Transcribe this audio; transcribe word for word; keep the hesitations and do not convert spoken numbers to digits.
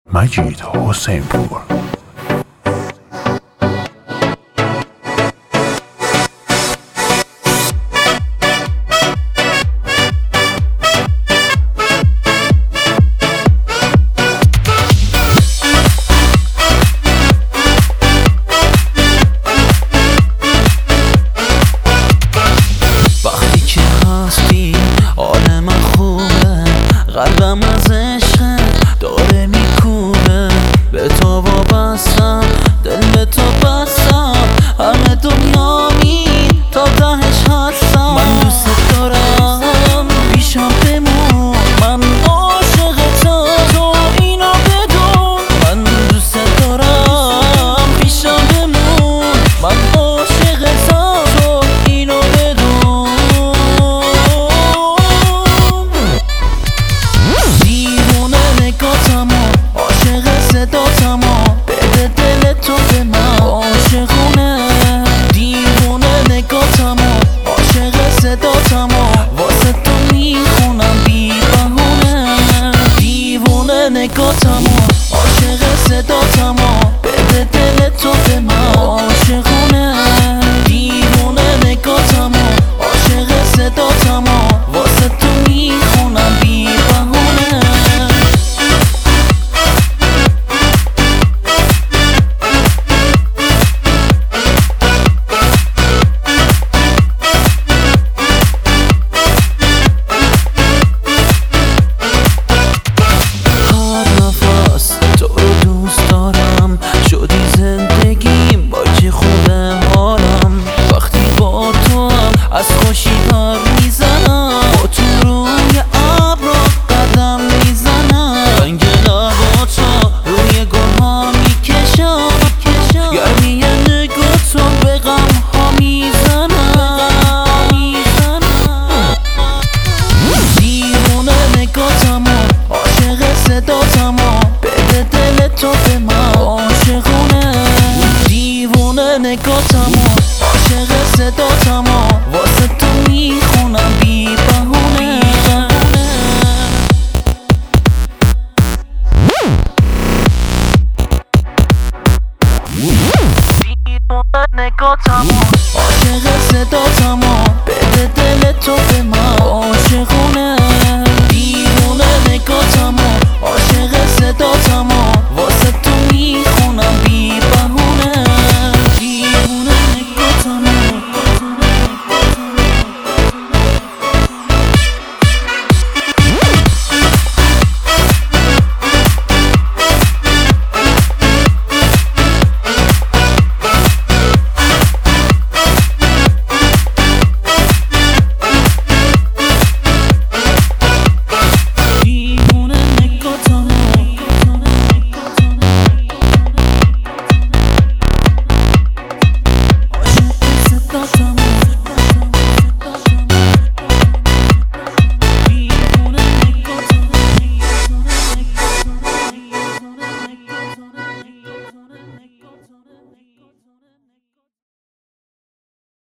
مجید حسین پور. قلبم از عشقت داره میکوبه، به تو وابستم، دل به تو بستم، همه دنیا می تا تهش هستم. من دوست دارم پیشم بمون، من عاشقتم، تو اینو بدون. من دوست دارم پیشم بمون، من عاشقتم، تو اینو بدون. عاشق صداتمو بده دل تو به من، عاشقونه دیوونه نگاتمو، عاشق صداتمو واسه تو میخونم بی بهونه. دیوونه نگاتمو، عاشق صداتمو بده دل تو به من، عاشقونه دیوونه نگاتمو، عاشق صداتمو واسه تو میخونم بی بهونه. از خوشی پار میزنم، با تو روی ابرا قدم میزنم، رنگ لبا تو روی گلها میکشم، گرمی نگاتو به غم ها میزنم. دیوونه نگاتمو، عاشق صداتمو بده دل تو به من، عاشقونه دیوونه نگاتمو، عاشق صداتمو واسه تو میخونم بی بهونه. دیوونه نگاتمو، عاشق صداتمو بده دل تو به من.